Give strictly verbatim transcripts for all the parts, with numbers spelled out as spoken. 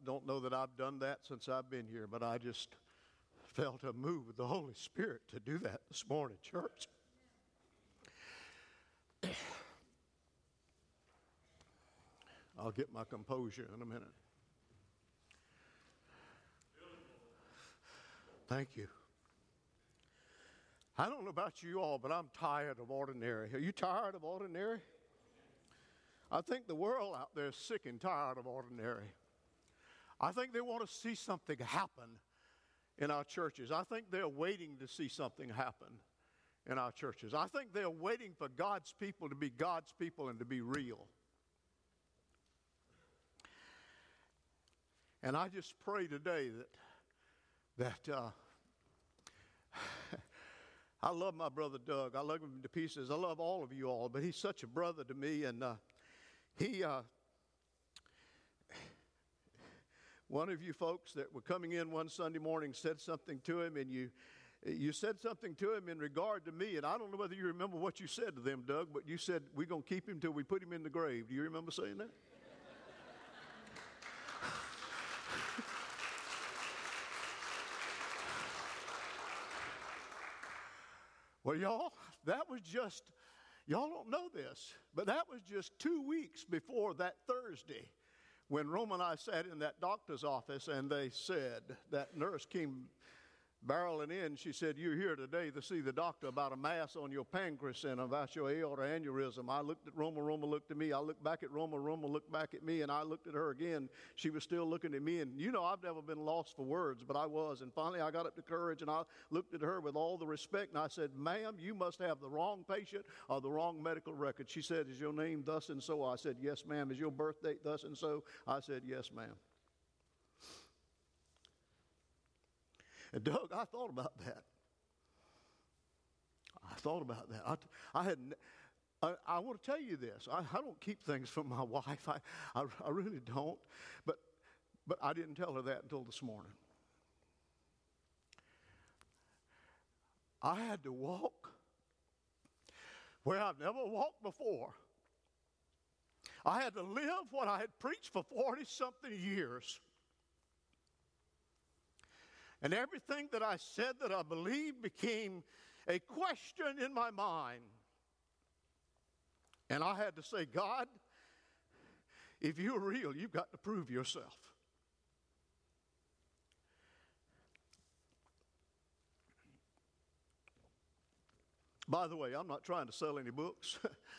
don't know that I've done that since I've been here, but I just felt a move of the Holy Spirit to do that this morning, church. I'll get my composure in a minute. Thank you. I don't know about you all, but I'm tired of ordinary. Are you tired of ordinary? I think the world out there is sick and tired of ordinary. I think they want to see something happen in our churches. I think they're waiting to see something happen in our churches. I think they're waiting for God's people to be God's people and to be real. And I just pray today that, that uh, I love my brother Doug. I love him to pieces. I love all of you all, but he's such a brother to me. And uh, he, uh, one of you folks that were coming in one Sunday morning said something to him, and you, you said something to him in regard to me. And I don't know whether you remember what you said to them, Doug, but you said, we're going to keep him till we put him in the grave. Do you remember saying that? Well, y'all, that was just, y'all don't know this, but that was just two weeks before that Thursday when Roma and I sat in that doctor's office and they said, that nurse came barreling in. She said, you're here today to see the doctor about a mass on your pancreas and about your aorta aneurysm. I looked at Roma, Roma looked at me. I looked back at Roma, Roma looked back at me, and I looked at her again. She was still looking at me, and you know I've never been lost for words, but I was. And finally I got up to courage, and I looked at her with all the respect, and I said, ma'am, you must have the wrong patient or the wrong medical record. She said, is your name thus and so? I said, yes, ma'am. Is your birth date thus and so? I said, yes, ma'am. And Doug, I thought about that. I thought about that. I, I had. I, I want to tell you this. I, I don't keep things from my wife. I, I, I really don't. But, but I didn't tell her that until this morning. I had to walk where I've never walked before. I had to live what I had preached for forty-something years. And everything that I said that I believed became a question in my mind. And I had to say, God, if you're real, you've got to prove yourself. By the way, I'm not trying to sell any books.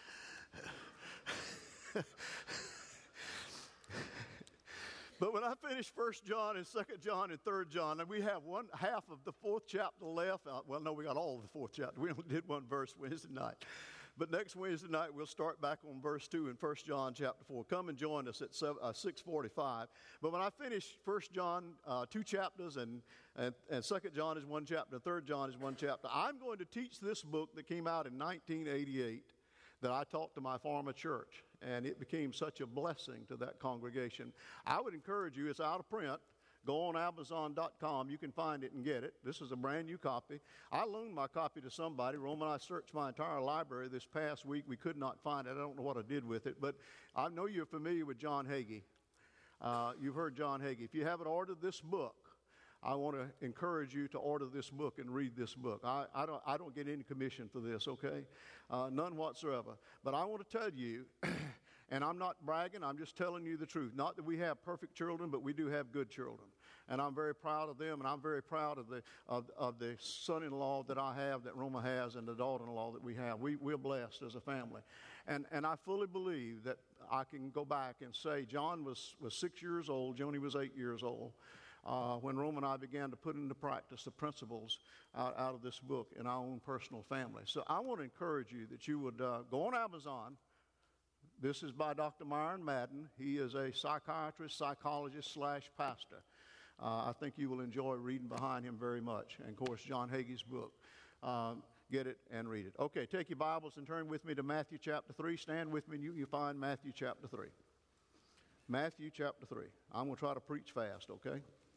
But when I finished First John and Second John and Third John, and we have one half of the fourth chapter left. Uh, well, no, we got all of the fourth chapter. We only did one verse Wednesday night. But next Wednesday night, we'll start back on verse two in First John chapter four. Come and join us at seven, uh, six forty-five. But when I finish First John, uh, two chapters, and, and, and Second John is one chapter, Third John is one chapter, I'm going to teach this book that came out in nineteen eighty-eight that I taught to my former church. And it became such a blessing to that congregation. I would encourage you, it's out of print. Go on Amazon dot com. You can find it and get it. This is a brand new copy. I loaned my copy to somebody. Roma and I searched my entire library this past week. We could not find it. I don't know what I did with it. But I know you're familiar with John Hagee. Uh, you've heard John Hagee. If you haven't ordered this book, I want to encourage you to order this book and read this book. I, I, don't, I don't get any commission for this, okay? Uh, none whatsoever. But I want to tell you, and I'm not bragging, I'm just telling you the truth. Not that we have perfect children, but we do have good children. And I'm very proud of them, and I'm very proud of the of, of the son-in-law that I have, that Roma has, and the daughter-in-law that we have. We, we're blessed as a family. And, and I fully believe that I can go back and say John was, was six years old, Joni was eight years old. Uh, when Roma and I began to put into practice the principles out, out of this book in our own personal family. So I want to encourage you that you would uh, go on Amazon. This is by Doctor Myron Madden. He is a psychiatrist, psychologist, slash pastor. Uh, I think you will enjoy reading behind him very much. And, of course, John Hagee's book. Um, get it and read it. Okay, take your Bibles and turn with me to Matthew chapter three. Stand with me and you, you find Matthew chapter three. Matthew chapter three. I'm going to try to preach fast, okay?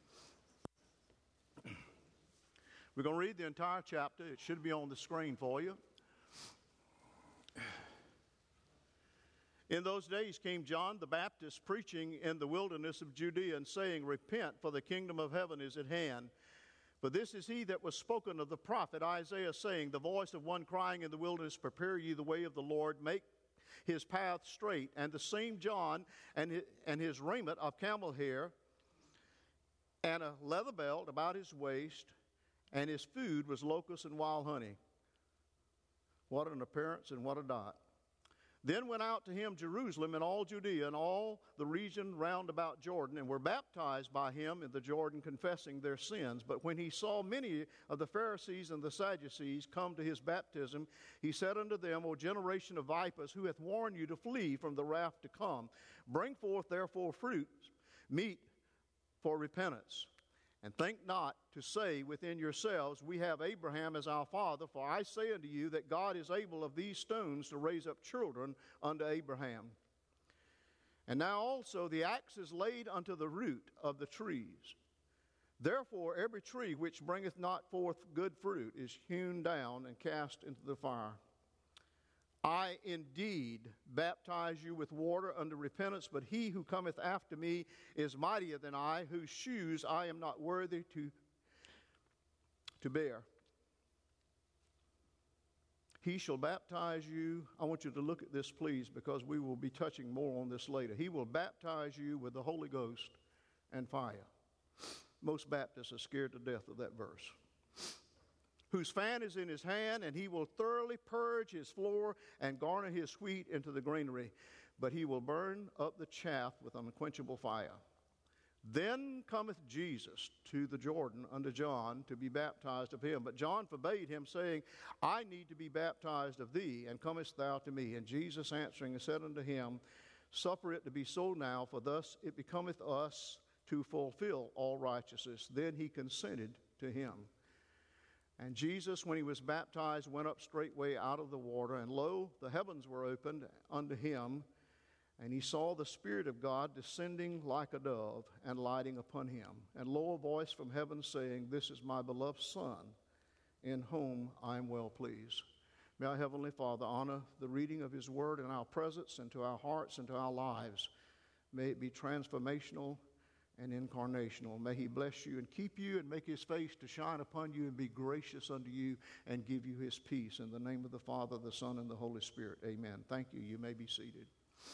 We're going to read the entire chapter. It should be on the screen for you. In those days came John the Baptist preaching in the wilderness of Judea and saying, Repent, for the kingdom of heaven is at hand. For this is he that was spoken of the prophet Isaiah, saying, The voice of one crying in the wilderness, Prepare ye the way of the Lord, make his path straight. And the same John, and his, and his raiment of camel hair, and a leather belt about his waist, and his food was locusts and wild honey. What an appearance and what a dot. Then went out to him Jerusalem and all Judea and all the region round about Jordan, and were baptized by him in the Jordan, confessing their sins. But when he saw many of the Pharisees and the Sadducees come to his baptism, he said unto them, O generation of vipers, who hath warned you to flee from the wrath to come? Bring forth therefore fruits, meet for repentance. And think not to say within yourselves, We have Abraham as our father, for I say unto you that God is able of these stones to raise up children unto Abraham. And now also the axe is laid unto the root of the trees. Therefore every tree which bringeth not forth good fruit is hewn down and cast into the fire. I indeed baptize you with water unto repentance, but he who cometh after me is mightier than I, whose shoes I am not worthy to, to bear. He shall baptize you. I want you to look at this, please, because we will be touching more on this later. He will baptize you with the Holy Ghost and fire. Most Baptists are scared to death of that verse. Whose fan is in his hand, and he will thoroughly purge his floor and garner his wheat into the granary. But he will burn up the chaff with unquenchable fire. Then cometh Jesus to the Jordan unto John to be baptized of him. But John forbade him, saying, I need to be baptized of thee, and comest thou to me? And Jesus answering and said unto him, Suffer it to be so now, for thus it becometh us to fulfill all righteousness. Then he consented to him. And Jesus, when he was baptized, went up straightway out of the water, and lo, the heavens were opened unto him, and he saw the Spirit of God descending like a dove and lighting upon him. And lo, a voice from heaven saying, This is my beloved Son, in whom I am well pleased. May our Heavenly Father honor the reading of his word in our presence and to our hearts and to our lives. May it be transformational and incarnational. May he bless you and keep you and make his face to shine upon you and be gracious unto you and give you his peace. In the name of the Father, the Son, and the Holy Spirit. Amen. Thank you. You may be seated.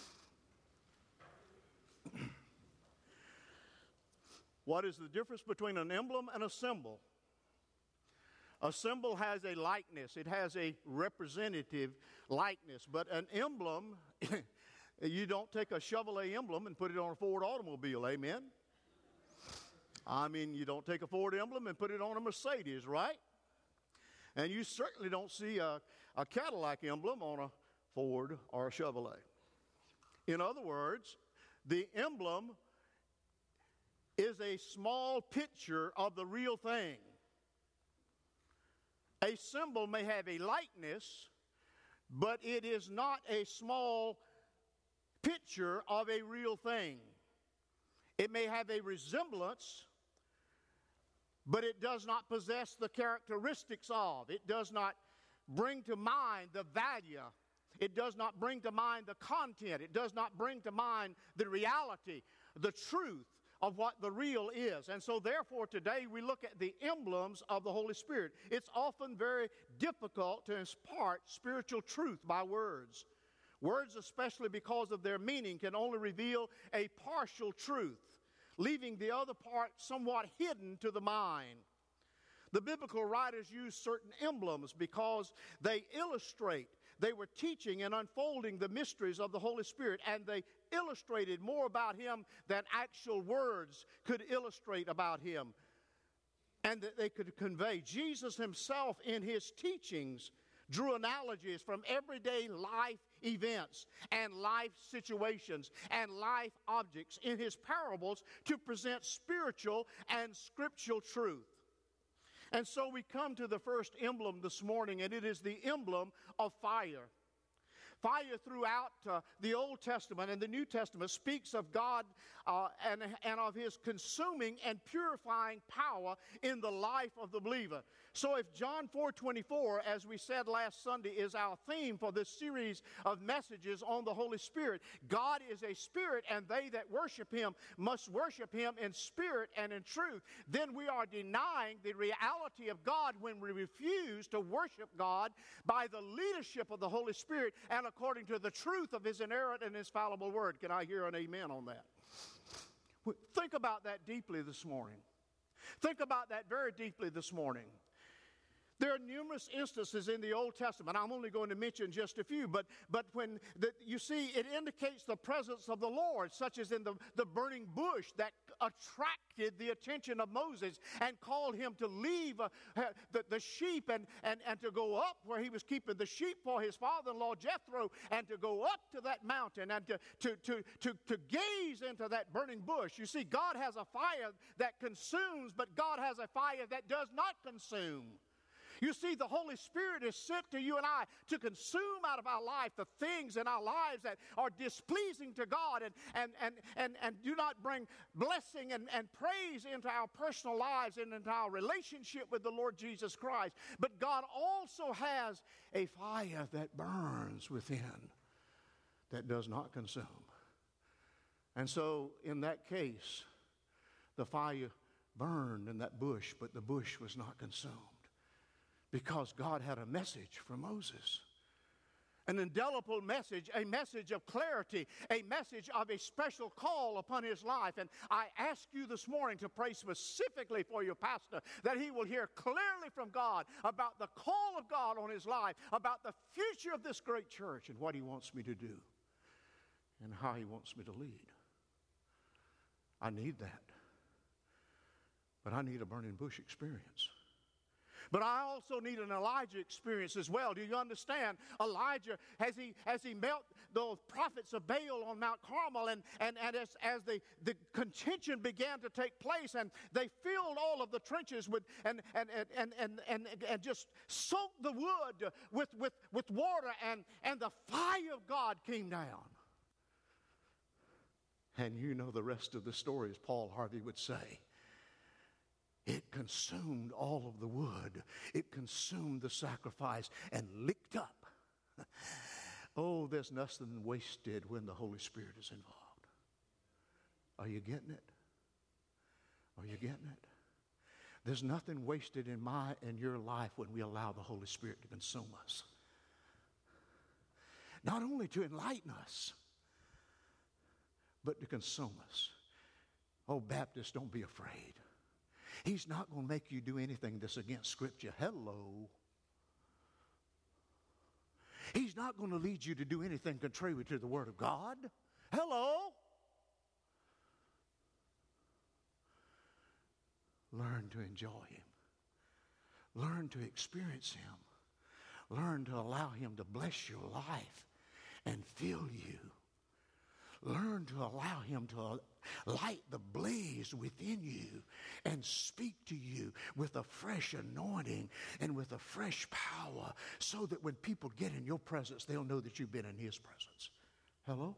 What is the difference between an emblem and a symbol? A symbol has a likeness. It has a representative likeness. But an emblem, you don't take a Chevrolet emblem and put it on a Ford automobile. Amen? I mean, you don't take a Ford emblem and put it on a Mercedes, right? And you certainly don't see a, a Cadillac emblem on a Ford or a Chevrolet. In other words, the emblem is a small picture of the real thing. A symbol may have a likeness, but it is not a small picture of a real thing. It may have a resemblance, but it does not possess the characteristics of. It does not bring to mind the value. It does not bring to mind the content. It does not bring to mind the reality, the truth of what the real is. And so therefore today we look at the emblems of the Holy Spirit. It's often very difficult to impart spiritual truth by words. Words, especially because of their meaning, can only reveal a partial truth, leaving the other part somewhat hidden to the mind. The biblical writers use certain emblems because they illustrate. They were teaching and unfolding the mysteries of the Holy Spirit, and they illustrated more about him than actual words could illustrate about him and that they could convey. Jesus himself in his teachings drew analogies from everyday life events and life situations and life objects in his parables to present spiritual and scriptural truth. And so we come to the first emblem this morning, and it is the emblem of fire. Fire throughout uh, the Old Testament and the New Testament speaks of God uh, and, and of His consuming and purifying power in the life of the believer. So if John four twenty-four, as we said last Sunday, is our theme for this series of messages on the Holy Spirit, God is a spirit, and they that worship Him must worship Him in spirit and in truth, then we are denying the reality of God when we refuse to worship God by the leadership of the Holy Spirit and according to the truth of His inerrant and infallible word. Can I hear an amen on that? Think about that deeply this morning. Think about that very deeply this morning. There are numerous instances in the Old Testament. I'm only going to mention just a few, but, but when the, you see, it indicates the presence of the Lord, such as in the, the burning bush that attracted the attention of Moses and called him to leave uh, the, the sheep and, and, and to go up where he was keeping the sheep for his father-in-law Jethro, and to go up to that mountain and to, to, to, to, to gaze into that burning bush. You see, God has a fire that consumes, but God has a fire that does not consume. You see, the Holy Spirit is sent to you and I to consume out of our life the things in our lives that are displeasing to God and, and, and, and, and do not bring blessing and, and praise into our personal lives and into our relationship with the Lord Jesus Christ. But God also has a fire that burns within that does not consume. And so in that case, the fire burned in that bush, but the bush was not consumed. Because God had a message for Moses. An indelible message, a message of clarity, a message of a special call upon his life. And I ask you this morning to pray specifically for your pastor, that he will hear clearly from God about the call of God on his life, about the future of this great church and what he wants me to do and how he wants me to lead. I need that. But I need a burning bush experience. But I also need an Elijah experience as well. Do you understand? Elijah, as he as he met those prophets of Baal on Mount Carmel, and, and, and as, as the, the contention began to take place, and they filled all of the trenches with and and and and, and, and, and just soaked the wood with, with, with water, and, and the fire of God came down. And you know the rest of the story, as Paul Harvey would say. It consumed all of the wood. It consumed the sacrifice and licked up. Oh, there's nothing wasted when the Holy Spirit is involved. Are you getting it? Are you getting it? There's nothing wasted in my and your life when we allow the Holy Spirit to consume us. Not only to enlighten us, but to consume us. Oh, Baptists, don't be afraid. He's not going to make you do anything that's against Scripture. Hello. He's not going to lead you to do anything contrary to the Word of God. Hello. Learn to enjoy Him. Learn to experience Him. Learn to allow Him to bless your life and fill you. Learn to allow Him to light the blaze within you and speak to you with a fresh anointing and with a fresh power, so that when people get in your presence, they'll know that you've been in His presence. Hello?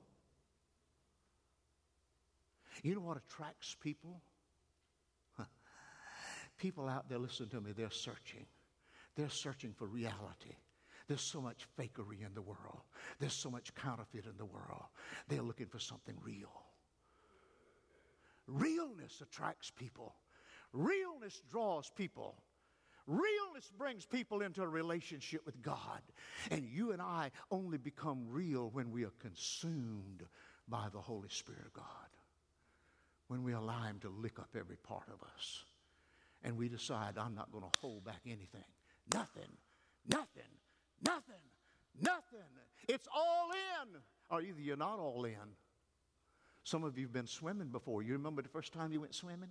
You know what attracts people? Huh. People out there, listen to me, they're searching. They're searching for reality. There's so much fakery in the world. There's so much counterfeit in the world. They're looking for something real. Realness attracts people. Realness draws people. Realness brings people into a relationship with God. And you and I only become real when we are consumed by the Holy Spirit of God. When we allow Him to lick up every part of us. And we decide, I'm not going to hold back anything. Nothing. Nothing. Nothing. Nothing. It's all in. Or either you're not all in. Some of you have been swimming before. You remember the first time you went swimming?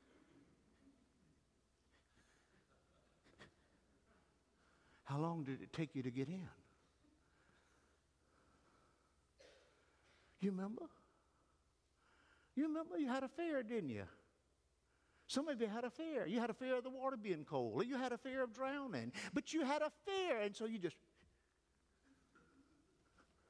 How long did it take you to get in? You remember? You remember you had a fear, didn't you? Some of you had a fear. You had a fear of the water being cold. Or you had a fear of drowning. But you had a fear, and so you just...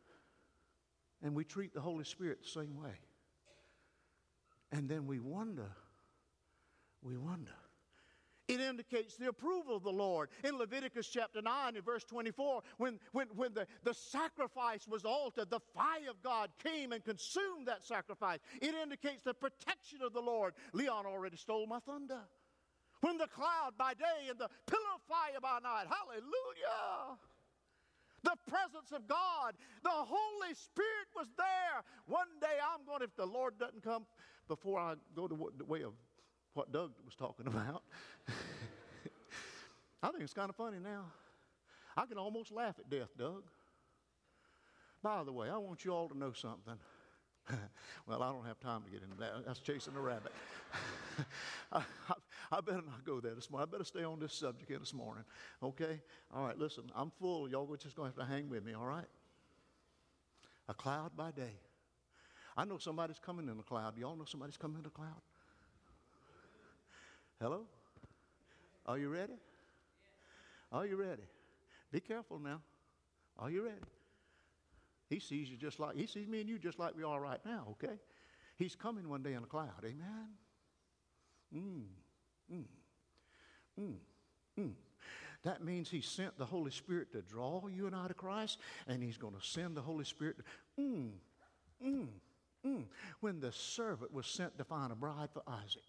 And we treat the Holy Spirit the same way. And then we wonder, we wonder. It indicates the approval of the Lord. In Leviticus chapter nine and verse twenty-four, when, when, when the, the sacrifice was altered, the fire of God came and consumed that sacrifice. It indicates the protection of the Lord. Leon already stole my thunder. When the cloud by day and the pillar of fire by night, hallelujah. The presence of God, the Holy Spirit was there. One day I'm going, if the Lord doesn't come before I go the way of what Doug was talking about. I think it's kind of funny now. I can almost laugh at death, Doug. By the way, I want you all to know something. Well, I don't have time to get into that. That's chasing a rabbit. I, I, I better not go there this morning. I better stay on this subject here this morning. Okay? All right, listen, I'm full. Y'all are just going to have to hang with me, all right? A cloud by day. I know somebody's coming in a cloud. Do y'all know somebody's coming in a cloud? Hello? Are you ready? Are you ready? Be careful now. Are you ready? He sees you just like, he sees me and you just like we are right now, okay? He's coming one day in a cloud, amen? Mm, mm, mm, mm. That means he sent the Holy Spirit to draw you and I to Christ, and he's going to send the Holy Spirit to, mm, mm, mm. When the servant was sent to find a bride for Isaac.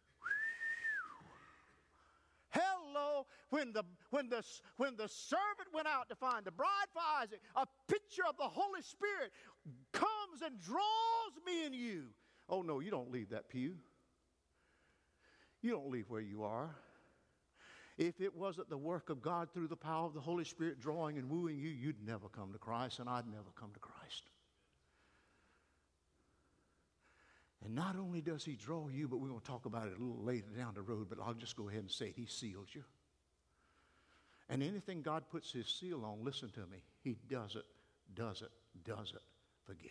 Hello, when the when the when the servant went out to find the bride for Isaac, a picture of the Holy Spirit comes and draws me and you. Oh no, you don't leave that pew. You don't leave where you are. If it wasn't the work of God through the power of the Holy Spirit drawing and wooing you, you'd never come to Christ, and I'd never come to Christ. And not only does he draw you, but we're going to talk about it a little later down the road, but I'll just go ahead and say it. He seals you. And anything God puts his seal on, listen to me, he does it, does it, does it forget.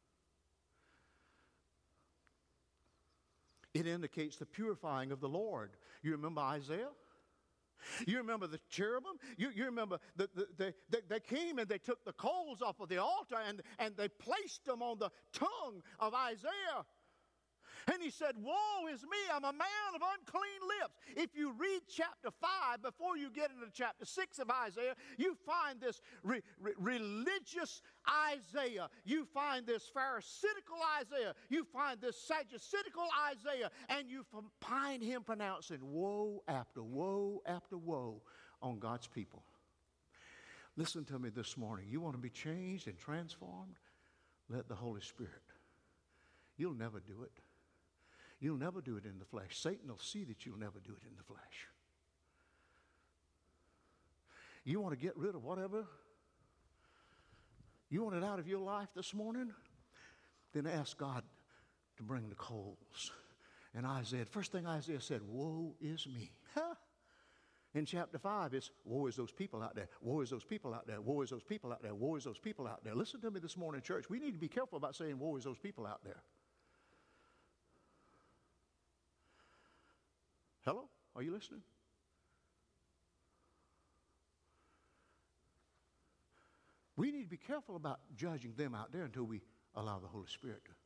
It indicates the purifying of the Lord. You remember Isaiah? You remember the cherubim? You, you remember the, the, the, the, they came and they took the coals off of the altar and, and they placed them on the tongue of Isaiah. And he said, woe is me, I'm a man of unclean lips. If you read chapter five, before you get into chapter six of Isaiah, you find this re- re- religious Isaiah. You find this pharisaical Isaiah. You find this sadduceical Isaiah. And you find him pronouncing woe after woe after woe on God's people. Listen to me this morning. You want to be changed and transformed? Let the Holy Spirit. You'll never do it. You'll never do it in the flesh. Satan will see that you'll never do it in the flesh. You want to get rid of whatever? You want it out of your life this morning? Then ask God to bring the coals. And Isaiah, first thing Isaiah said, woe is me. Huh? In chapter five, it's woe is those people out there. Woe is those people out there. Woe is those people out there. Woe is those people out there. Listen to me this morning, church. We need to be careful about saying woe is those people out there. Hello? Are you listening? We need to be careful about judging them out there until we allow the Holy Spirit to.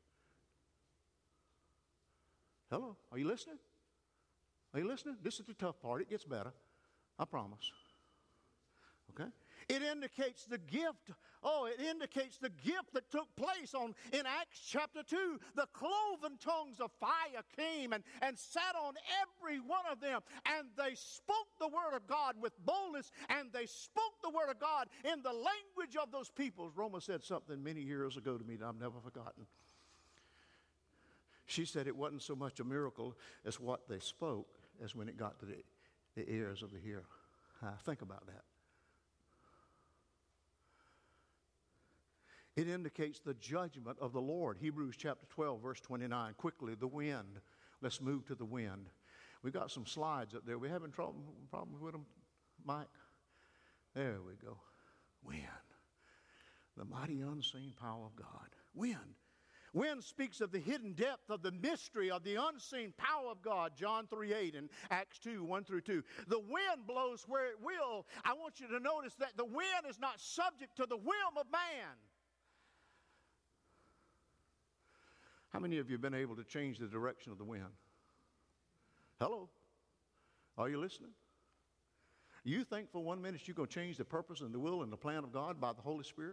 Hello? Are you listening? Are you listening? This is the tough part. It gets better. I promise. Okay? It indicates the gift. Oh, it indicates the gift that took place on in Acts chapter two. The cloven tongues of fire came and, and sat on every one of them. And they spoke the word of God with boldness. And they spoke the word of God in the language of those peoples. Roma said something many years ago to me that I've never forgotten. She said it wasn't so much a miracle as what they spoke as when it got to the, the ears of the hearer. Uh, think about that. It indicates the judgment of the Lord. Hebrews chapter twelve, verse twenty-nine. Quickly, the wind. Let's move to the wind. We've got some slides up there. We having trouble, problems with them, Mike? There we go. Wind. The mighty unseen power of God. Wind. Wind speaks of the hidden depth of the mystery of the unseen power of God. John three eight and Acts two, one through two. The wind blows where it will. I want you to notice that the wind is not subject to the whim of man. How many of you have been able to change the direction of the wind? Hello? Are you listening? You think for one minute you're going to change the purpose and the will and the plan of God by the Holy Spirit?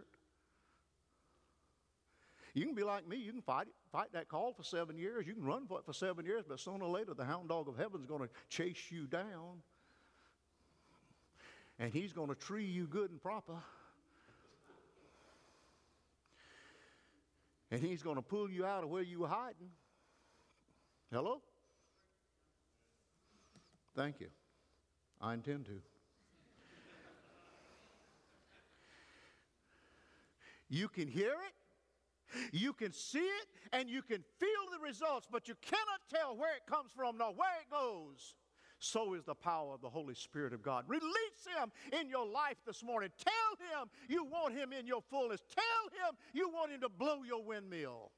You can be like me. You can fight it, fight that call for seven years. You can run for it for seven years, but sooner or later the hound dog of heaven is going to chase you down. And he's going to tree you good and proper. And he's going to pull you out of where you were hiding. Hello? Thank you. I intend to. You can hear it, you can see it, and you can feel the results, but you cannot tell where it comes from nor where it goes. So is the power of the Holy Spirit of God. Release him in your life this morning. Tell him you want him in your fullness. Tell him you want him to blow your windmill.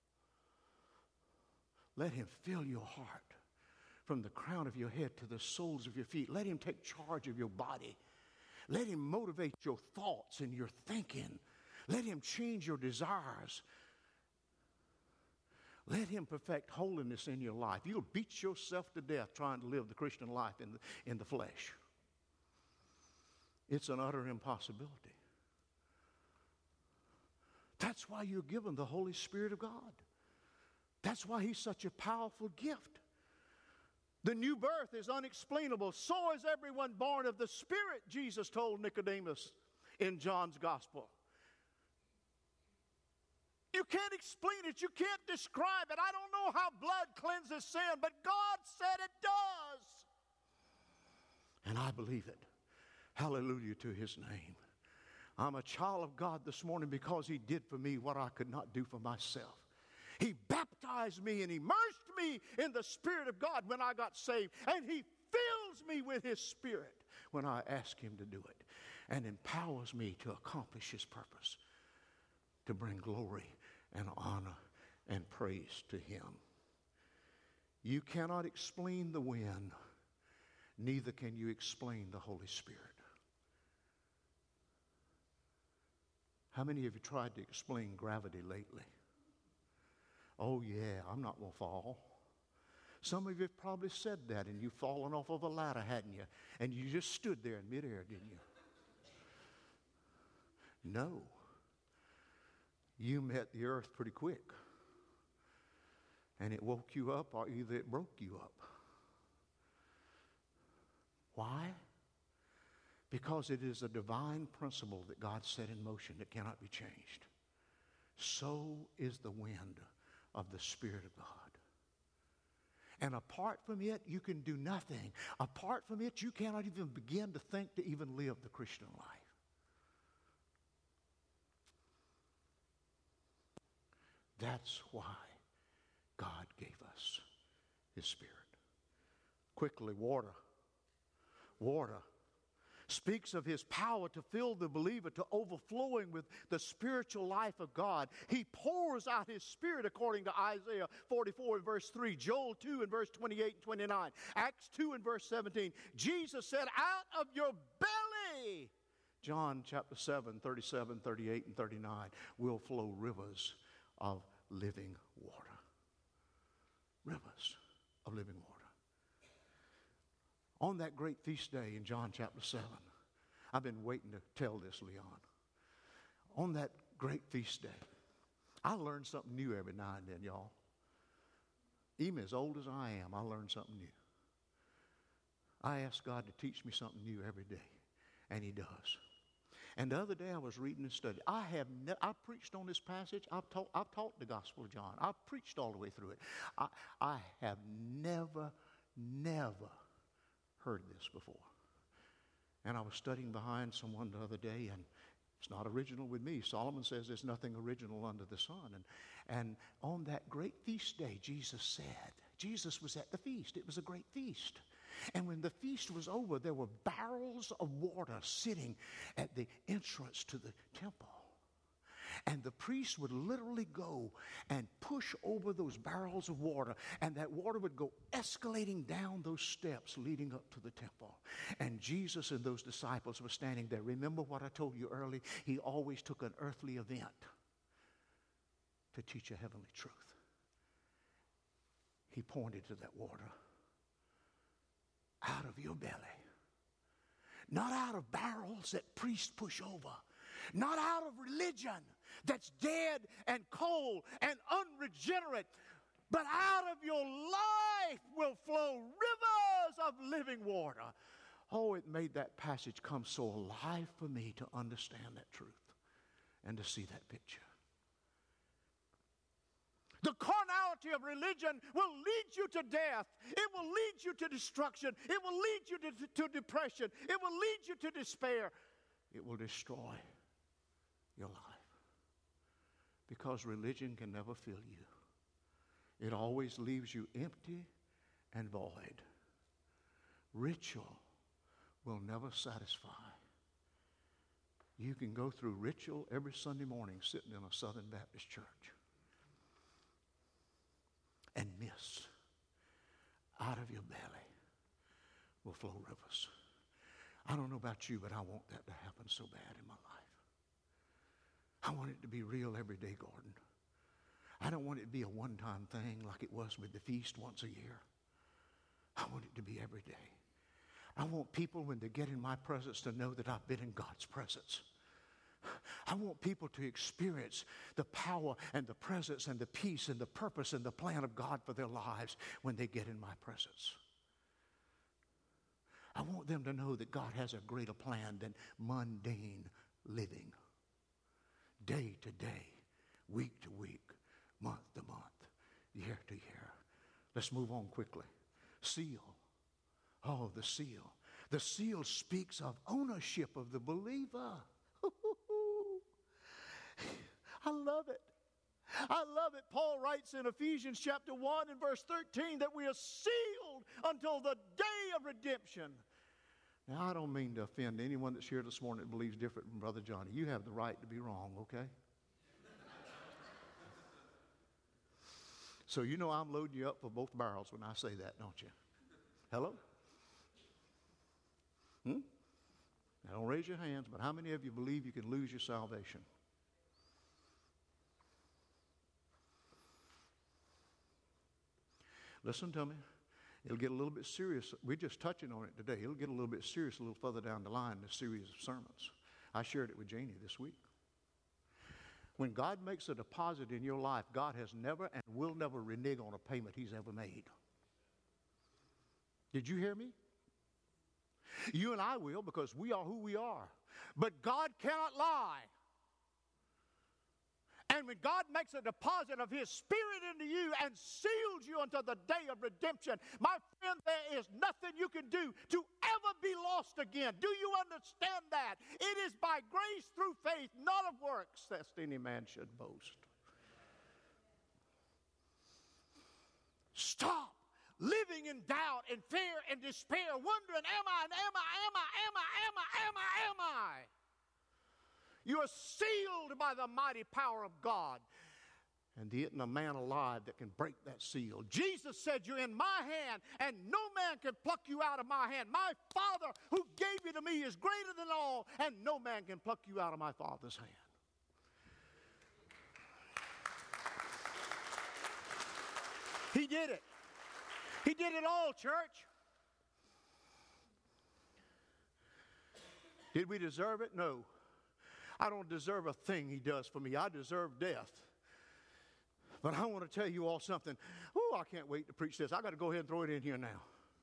Let him fill your heart from the crown of your head to the soles of your feet. Let him take charge of your body. Let him motivate your thoughts and your thinking. Let him change your desires. Let him perfect holiness in your life. You'll beat yourself to death trying to live the Christian life in the, in the flesh. It's an utter impossibility. That's why you're given the Holy Spirit of God. That's why he's such a powerful gift. The new birth is unexplainable. So is everyone born of the Spirit, Jesus told Nicodemus in John's Gospel. You can't explain it. You can't describe it. I don't know how blood cleanses sin, but God said it does. And I believe it. Hallelujah to his name. I'm a child of God this morning because he did for me what I could not do for myself. He baptized me and immersed me in the Spirit of God when I got saved. And he fills me with his Spirit when I ask him to do it. And empowers me to accomplish his purpose. To bring glory and honor and praise to him. You cannot explain the wind. Neither can you explain the Holy Spirit. How many of you tried to explain gravity lately? Oh yeah, I'm not going to fall. Some of you have probably said that and you've fallen off of a ladder, hadn't you? And you just stood there in midair, didn't you? No. You met the earth pretty quick. And it woke you up or either it broke you up. Why? Because it is a divine principle that God set in motion that cannot be changed. So is the wind of the Spirit of God. And apart from it, you can do nothing. Apart from it, you cannot even begin to think to even live the Christian life. That's why God gave us his Spirit. Quickly, water. Water speaks of his power to fill the believer to overflowing with the spiritual life of God. He pours out his Spirit according to Isaiah forty-four and verse three, Joel two and verse twenty-eight and twenty-nine, Acts two and verse seventeen. Jesus said, out of your belly, John chapter seven, thirty-seven, thirty-eight, and thirty-nine, will flow rivers of living water. Rivers of living water. On that great feast day in John chapter seven, I've been waiting to tell this, Leon. On that great feast day, I learn something new every now and then, y'all. Even as old as I am, I learn something new. I ask God to teach me something new every day, and he does. And the other day I was reading and studying. I have ne- I preached on this passage. I've taught, I've taught the Gospel of John. I've preached all the way through it. I, I have never, never heard this before. And I was studying behind someone the other day, and it's not original with me. Solomon says there's nothing original under the sun. And, and on that great feast day, Jesus said, Jesus was at the feast. It was a great feast. And when the feast was over, there were barrels of water sitting at the entrance to the temple. And the priest would literally go and push over those barrels of water, and that water would go escalating down those steps leading up to the temple. And Jesus and those disciples were standing there. Remember what I told you earlier? He always took an earthly event to teach a heavenly truth. He pointed to that water. Out of your belly. Not out of barrels that priests push over. Not out of religion that's dead and cold and unregenerate. But out of your life will flow rivers of living water. Oh, it made that passage come so alive for me to understand that truth and to see that picture. The carnality of religion will lead you to death. It will lead you to destruction. It will lead you to, to depression. It will lead you to despair. It will destroy your life. Because religion can never fill you. It always leaves you empty and void. Ritual will never satisfy. You can go through ritual every Sunday morning sitting in a Southern Baptist church and miss. Out of your belly will flow rivers. I don't know about you, but I want that to happen so bad in my life. I want it to be real everyday, Gordon. I don't want it to be a one-time thing like it was with the feast once a year. I want it to be every day. I want people, when they get in my presence, to know that I've been in God's presence. I want people to experience the power and the presence and the peace and the purpose and the plan of God for their lives when they get in my presence. I want them to know that God has a greater plan than mundane living. Day to day, week to week, month to month, year to year. Let's move on quickly. Seal. Oh, the seal. The seal speaks of ownership of the believer. I love it. I love it. Paul writes in Ephesians chapter one and verse thirteen that we are sealed until the day of redemption. Now, I don't mean to offend anyone that's here this morning that believes different from Brother Johnny. You have the right to be wrong, okay? So you know I'm loading you up for both barrels when I say that, don't you? Hello? Hmm? Now, don't raise your hands, but how many of you believe you can lose your salvation? Listen to me. It'll get a little bit serious. We're just touching on it today. It'll get a little bit serious a little further down the line in this series of sermons. I shared it with Janie this week. When God makes a deposit in your life, God has never and will never renege on a payment he's ever made. Did you hear me? You and I will, because we are who we are. But God cannot lie. And when God makes a deposit of his Spirit into you and seals you until the day of redemption, my friend, there is nothing you can do to ever be lost again. Do you understand that? It is by grace through faith, not of works, lest any man should boast. Stop living in doubt and fear and despair, wondering, am I, and am I, am I, am I, am I, am I, am I? You are sealed by the mighty power of God. And there isn't a man alive that can break that seal. Jesus said, you're in my hand, and no man can pluck you out of my hand. My Father who gave you to me is greater than all, and no man can pluck you out of my Father's hand. He did it. He did it all, church. Did we deserve it? No. I don't deserve a thing he does for me. I deserve death. But I want to tell you all something. Oh, I can't wait to preach this. I got to go ahead and throw it in here now.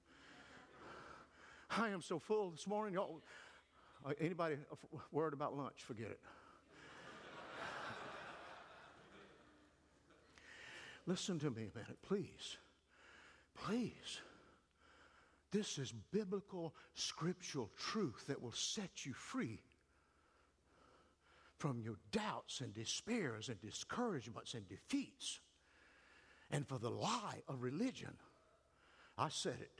I am so full this morning. Y'all, uh, anybody worried about lunch? Forget it. Listen to me a minute, please. Please. This is biblical, scriptural truth that will set you free from your doubts and despairs and discouragements and defeats, and for the lie of religion. I said it.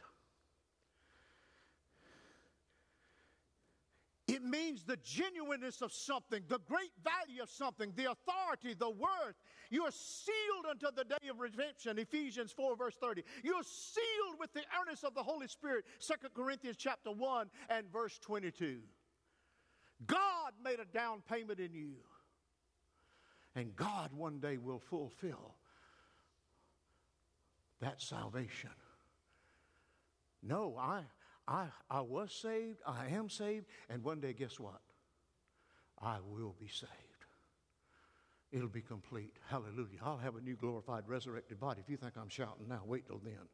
It means the genuineness of something, the great value of something, the authority, the worth. You are sealed until the day of redemption, Ephesians four, verse thirty. You are sealed with the earnest of the Holy Spirit, Second Corinthians chapter one and verse twenty-two. God made a down payment in you. And God one day will fulfill That's salvation. No, I, I, I was saved, I am saved, and one day, guess what? I will be saved. It'll be complete. Hallelujah. I'll have a new glorified, resurrected body. If you think I'm shouting now, wait till then.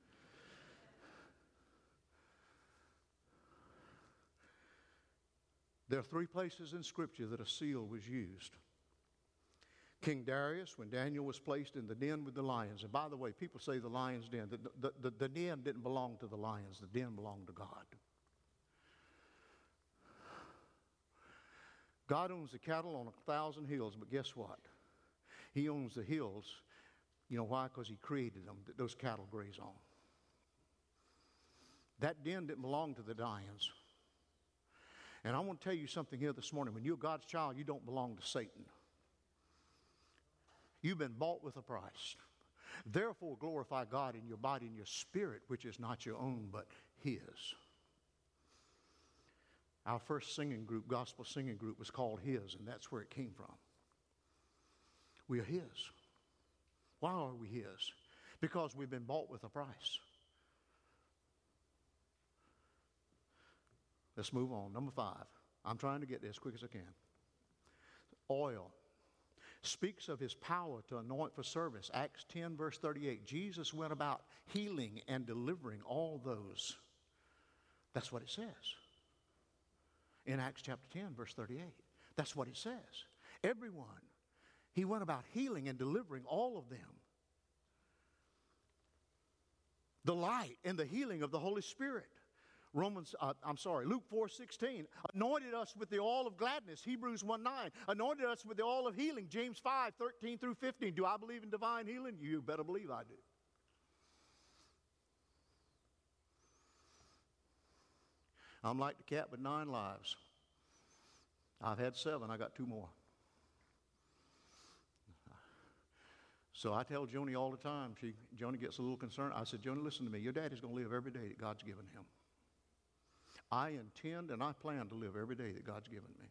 There are three places in Scripture that a seal was used. King Darius, when Daniel was placed in the den with the lions. And by the way, people say the lion's den. The, the, the, the den didn't belong to the lions. The den belonged to God. God owns the cattle on a thousand hills, but guess what? He owns the hills. You know why? Because He created them, that those cattle graze on. That den didn't belong to the lions. And I want to tell you something here this morning. When you're God's child, you don't belong to Satan. You've been bought with a price. Therefore, glorify God in your body and your spirit, which is not your own, but His. Our first singing group, gospel singing group, was called His, and that's where it came from. We are His. Why are we His? Because we've been bought with a price. Let's move on. Number five. I'm trying to get there as quick as I can. Oil speaks of His power to anoint for service. Acts ten, verse thirty-eight. Jesus went about healing and delivering all those. That's what it says. In Acts chapter ten, verse thirty-eight. That's what it says. Everyone. He went about healing and delivering all of them. The light and the healing of the Holy Spirit. Romans, uh, I'm sorry, Luke four sixteen, anointed us with the oil of gladness, Hebrews one nine, anointed us with the oil of healing, James five thirteen through fifteen. Do I believe in divine healing? You better believe I do. I'm like the cat with nine lives. I've had seven, I got two more. So I tell Joni all the time, she, Joni gets a little concerned. I said, Joni, listen to me, your daddy's going to live every day that God's given him. I intend and I plan to live every day that God's given me.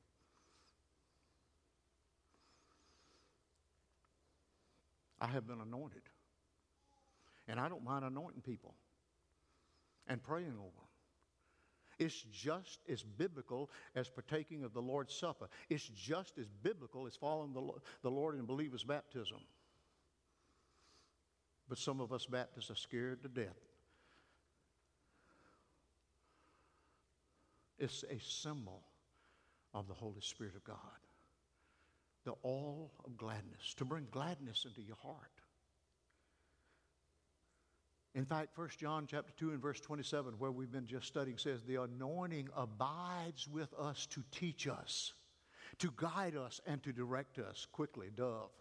I have been anointed. And I don't mind anointing people and praying over them. It's just as biblical as partaking of the Lord's Supper. It's just as biblical as following the, the Lord in believer's baptism. But some of us Baptists are scared to death. It's a symbol of the Holy Spirit of God. The oil of gladness, to bring gladness into your heart. In fact, First John chapter two and verse twenty-seven, where we've been just studying, says, the anointing abides with us to teach us, to guide us, and to direct us. Quickly, dove.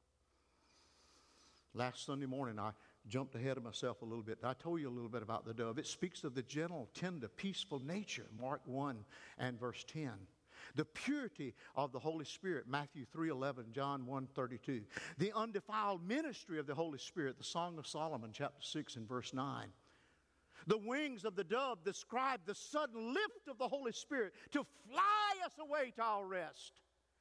Last Sunday morning, I jumped ahead of myself a little bit. I told you a little bit about the dove. It speaks of the gentle, tender, peaceful nature, Mark one and verse ten. The purity of the Holy Spirit, Matthew three eleven, John one thirty-two. The undefiled ministry of the Holy Spirit, the Song of Solomon, chapter six and verse nine. The wings of the dove describe the sudden lift of the Holy Spirit to fly us away to our rest.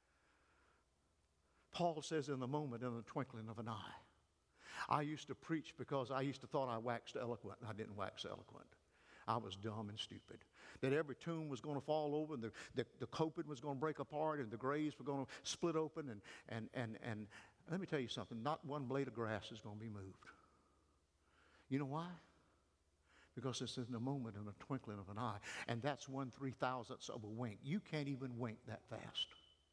Paul says, in the moment, in the twinkling of an eye. I used to preach because I used to thought I waxed eloquent. I didn't wax eloquent. I was dumb and stupid. That every tomb was going to fall over, and the, the, the coping was going to break apart, and the graves were going to split open. And, and, and, and let me tell you something, not one blade of grass is going to be moved. You know why? Because it's in the moment, in the twinkling of an eye. And that's one three-thousandths of a wink. You can't even wink that fast.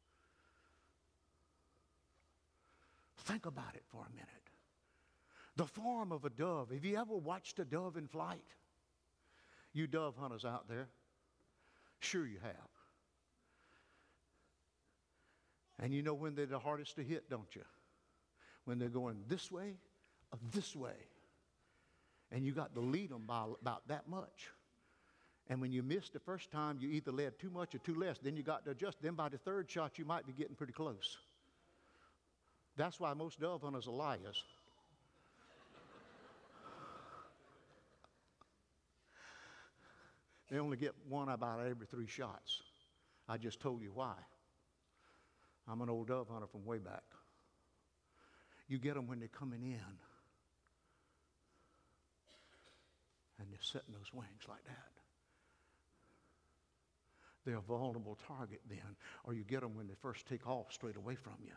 Think about it for a minute. The form of a dove. Have you ever watched a dove in flight? You dove hunters out there, sure you have. And you know when they're the hardest to hit, don't you? When they're going this way or this way. And you got to lead them by about that much. And when you missed the first time, you either led too much or too less. Then you got to adjust. Then by the third shot, you might be getting pretty close. That's why most dove hunters are liars. They only get one about every three shots. I just told you why. I'm an old dove hunter from way back. You get them when they're coming in. setting those wings like that. They're a vulnerable target then, or you get them when they first take off straight away from you.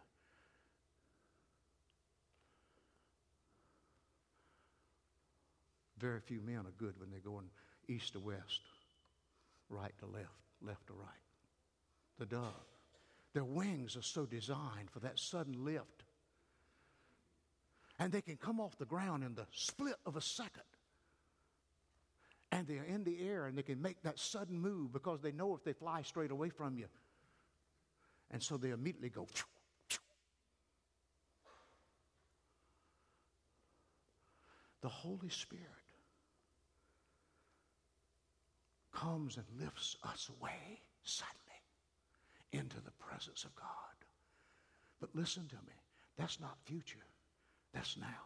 Very few men are good when they're going east to west, right to left, left to right. The dove, their wings are so designed for that sudden lift. And they can come off the ground in the split of a second. And they're in the air and they can make that sudden move because they know if they fly straight away from you. And so they immediately go. Phew, phew. The Holy Spirit comes and lifts us away suddenly into the presence of God. But listen to me, that's not future, that's now.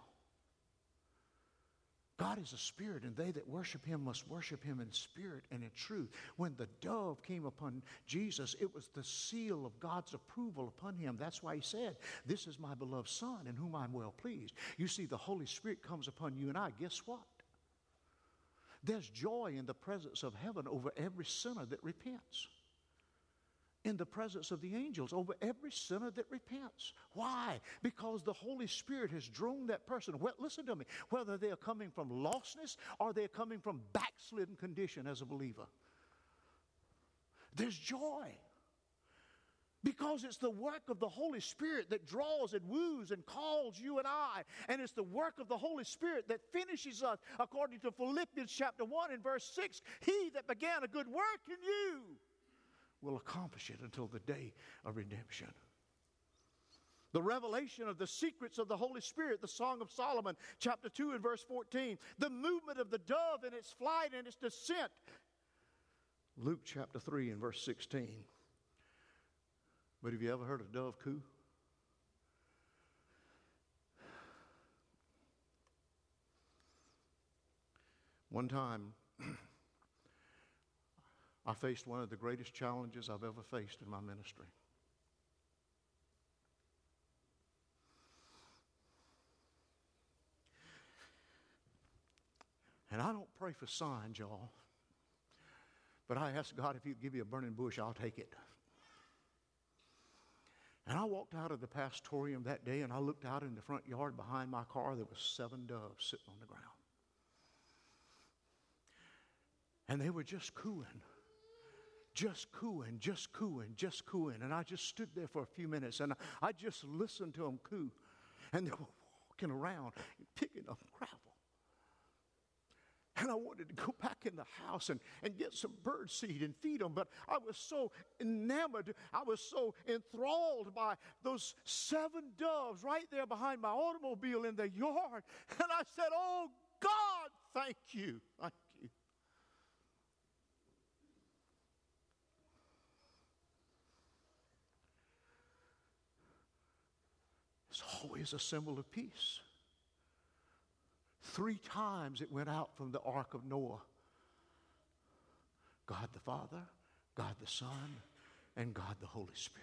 God is a spirit, and they that worship him must worship him in spirit and in truth. When the dove came upon Jesus, it was the seal of God's approval upon him. That's why he said, this is my beloved Son in whom I'm well pleased. You see, the Holy Spirit comes upon you and I. Guess what? There's joy in the presence of heaven over every sinner that repents. In the presence of the angels over every sinner that repents. Why? Because the Holy Spirit has drawn that person. Well, listen to me. Whether they are coming from lostness or they're coming from backslidden condition as a believer. There's joy. Because it's the work of the Holy Spirit that draws and woos and calls you and I. And it's the work of the Holy Spirit that finishes us, according to Philippians chapter one and verse six. He that began a good work in you will accomplish it until the day of redemption. The revelation of the secrets of the Holy Spirit, the Song of Solomon, chapter two and verse fourteen. The movement of the dove in its flight and its descent. Luke chapter three and verse sixteen. But have you ever heard a dove coo? One time, I faced one of the greatest challenges I've ever faced in my ministry. And I don't pray for signs, y'all. But I asked God, if he'd give me a burning bush, I'll take it. And I walked out of the pastorium that day and I looked out in the front yard behind my car. There was seven doves sitting on the ground. And they were just cooing. Just cooing, just cooing, just cooing. And I just stood there for a few minutes and I just listened to them coo. And they were walking around, picking up gravel. And I wanted to go back in the house and, and get some bird seed and feed them. But I was so enamored, I was so enthralled by those seven doves right there behind my automobile in the yard. And I said, oh God, thank you. Thank you. It's always a symbol of peace. Three times it went out from the ark of Noah. God the Father, God the Son, and God the Holy Spirit.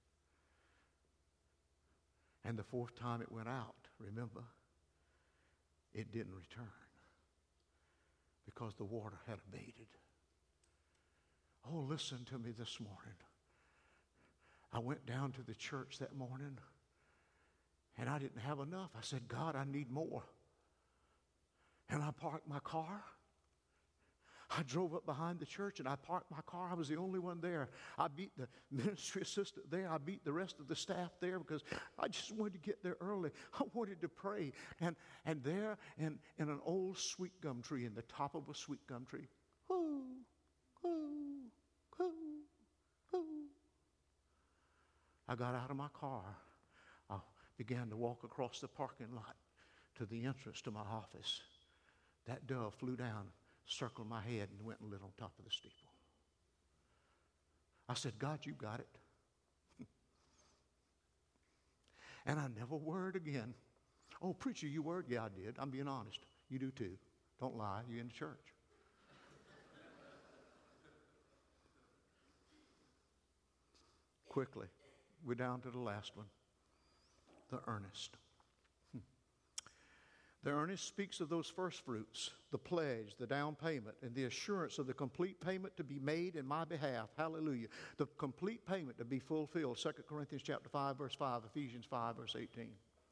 And the fourth time it went out, remember, it didn't return because the water had abated. Oh, listen to me this morning. I went down to the church that morning and I didn't have enough. I said, God, I need more. And I parked my car. I drove up behind the church and I parked my car. I was the only one there. I beat the ministry assistant there. I beat the rest of the staff there because I just wanted to get there early. I wanted to pray. And and there in, in an old sweet gum tree, in the top of a sweet gum tree, hoo, hoo, hoo, hoo. I got out of my car. I began to walk across the parking lot to the entrance to my office. That dove flew down, circled my head, and went and lit on top of the steeple. I said, God, you got it. And I never worried again. Oh, preacher, you worried? Yeah, I did. I'm being honest. You do too. Don't lie. You're in the church. Quickly, we're down to the last one. The earnest. The earnest speaks of those first fruits, the pledge, the down payment, and the assurance of the complete payment to be made in my behalf. Hallelujah. The complete payment to be fulfilled. Second Corinthians chapter five, verse five, Ephesians five, verse eighteen.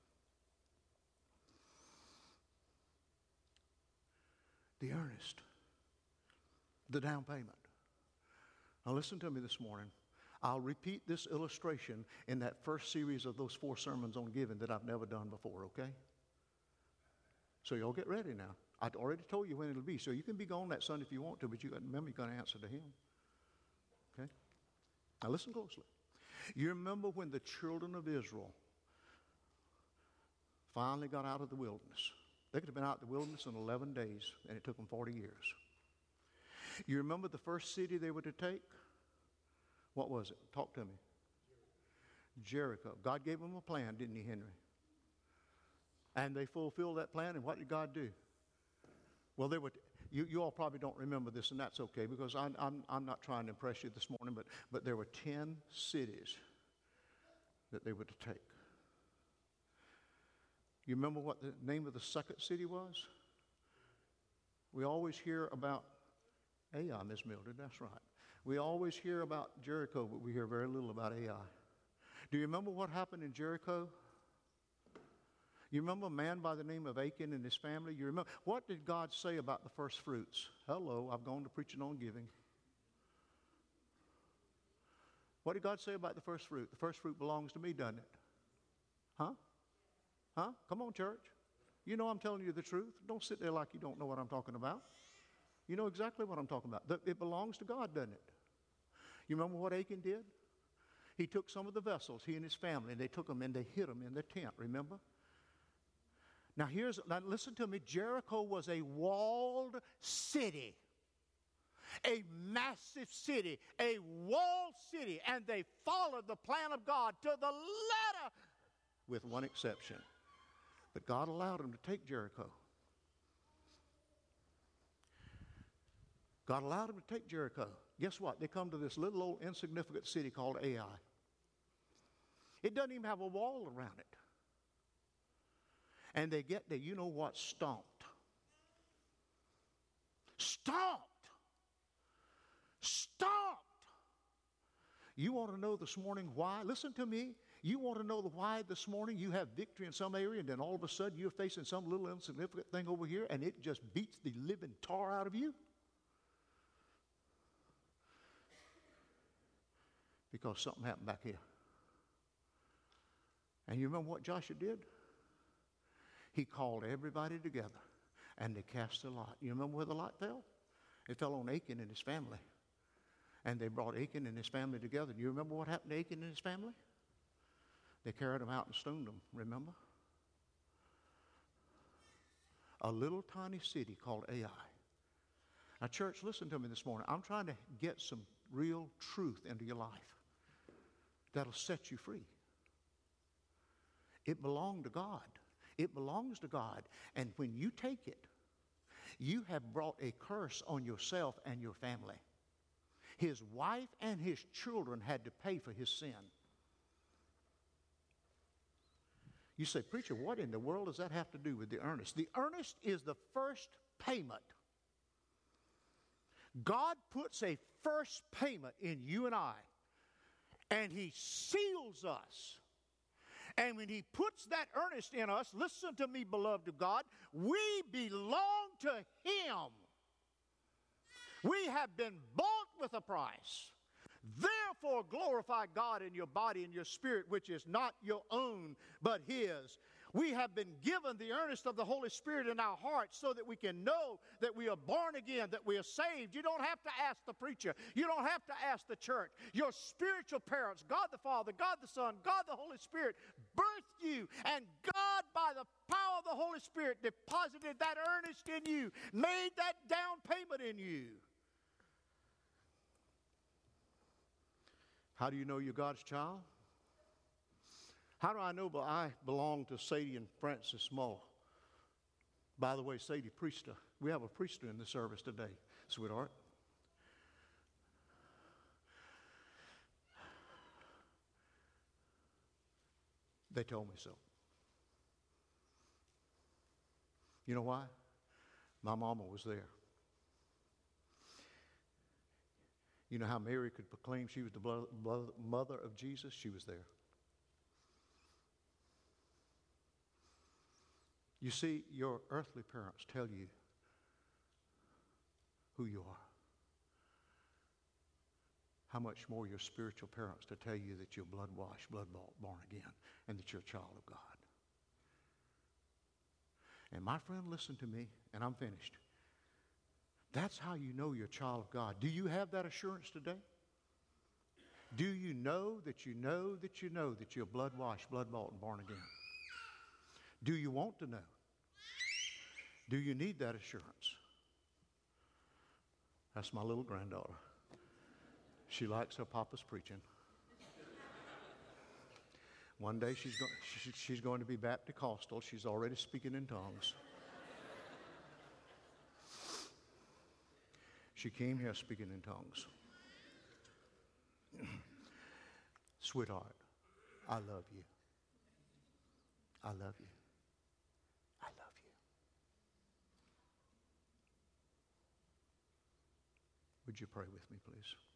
The earnest, the down payment. Now listen to me this morning. I'll repeat this illustration in that first series of those four sermons on giving that I've never done before, okay? So y'all get ready now. I already told you when it'll be, so you can be gone that Sunday if you want to, but you got, remember you're going to answer to him. Okay? Now listen closely. You remember when the children of Israel finally got out of the wilderness. They could have been out of the wilderness in eleven days, and it took them forty years. You remember the first city they were to take? What was it? Talk to me. Jericho. God gave them a plan, didn't he, Henry? And they fulfilled that plan, and what did God do? Well, they were, you, you all probably don't remember this, and that's okay, because I, I'm, I'm not trying to impress you this morning, but, but there were ten cities that they were to take. You remember what the name of the second city was? We always hear about Ai, Miss Mildred, that's right. We always hear about Jericho, but we hear very little about Ai. Do you remember what happened in Jericho? You remember a man by the name of Achan and his family? You remember what did God say about the first fruits? Hello, I've gone to preaching on giving. What did God say about the first fruit? The first fruit belongs to me, doesn't it? Huh? Huh? Come on, church. You know I'm telling you the truth. Don't sit there like you don't know what I'm talking about. You know exactly what I'm talking about. It belongs to God, doesn't it? You remember what Achan did? He took some of the vessels, he and his family, and they took them and they hid them in their tent, remember? Now here's, now listen to me, Jericho was a walled city. A massive city, a walled city, and they followed the plan of God to the letter, with one exception. But God allowed them to take Jericho. God allowed them to take Jericho. Guess what? They come to this little old insignificant city called Ai. It doesn't even have a wall around it. And they get there, you know what? Stomped. Stomped. Stomped. You want to know this morning why? Listen to me. You want to know the why this morning you have victory in some area, and then all of a sudden you're facing some little insignificant thing over here, and it just beats the living tar out of you? Because something happened back here. And you remember what Joshua did? He called everybody together, and they cast a lot. You remember where the lot fell? It fell on Achan and his family. And they brought Achan and his family together. Do you remember what happened to Achan and his family? They carried him out and stoned him, remember? A little tiny city called Ai. Now, church, listen to me this morning. I'm trying to get some real truth into your life that'll set you free. It belonged to God. It belongs to God. And when you take it, you have brought a curse on yourself and your family. His wife and his children had to pay for his sin. You say, preacher, what in the world does that have to do with the earnest? The earnest is the first payment. God puts a first payment in you and I, and he seals us. And when he puts that earnest in us, listen to me, beloved of God, we belong to him. We have been bought with a price. Therefore, glorify God in your body and your spirit, which is not your own, but his. We have been given the earnest of the Holy Spirit in our hearts so that we can know that we are born again, that we are saved. You don't have to ask the preacher. You don't have to ask the church. Your spiritual parents, God the Father, God the Son, God the Holy Spirit, birthed you. And God, by the power of the Holy Spirit, deposited that earnest in you, made that down payment in you. How do you know you're God's child? How do I know but I belong to Sadie and Francis Small? By the way, Sadie, priester. We have a priester in the service today, sweetheart. They told me so. You know why? My mama was there. You know how Mary could proclaim she was the blo- blo- mother of Jesus? She was there. You see, your earthly parents tell you who you are. How much more your spiritual parents to tell you that you're blood-washed, blood-bought, born again, and that you're a child of God. And my friend, listen to me, and I'm finished. That's how you know you're a child of God. Do you have that assurance today? Do you know that you know that you know that you're blood-washed, blood-bought, and born again? Do you want to know? Do you need that assurance? That's my little granddaughter. She likes her papa's preaching. One day she's, go- she, she's going to be Baptist-costal. She's already speaking in tongues. She came here speaking in tongues. Sweetheart, I love you. I love you. I love you. Would you pray with me, please?